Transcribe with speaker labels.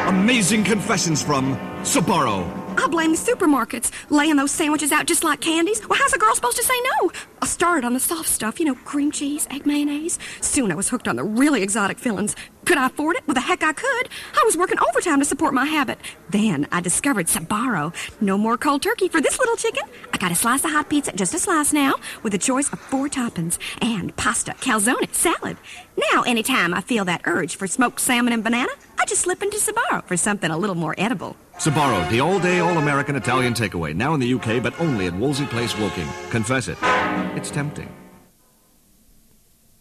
Speaker 1: Amazing confessions from Sbarro.
Speaker 2: I blame the supermarkets, laying those sandwiches out just like candies. Well, how's a girl supposed to say no? I started on the soft stuff, cream cheese, egg mayonnaise. Soon I was hooked on the really exotic fillings. Could I afford it? Well, the heck I could. I was working overtime to support my habit. Then I discovered Sbarro. No more cold turkey for this little chicken. I got a slice of hot pizza, just a slice now, with a choice of 4 toppings, and pasta, calzone, salad. Now, anytime I feel that urge for smoked salmon and banana, I just slip into Sbarro for something a little more edible.
Speaker 1: Sbarro, the all-day, all-American Italian takeaway. Now in the UK, but only at Wolsey Place, Woking. Confess it. It's tempting.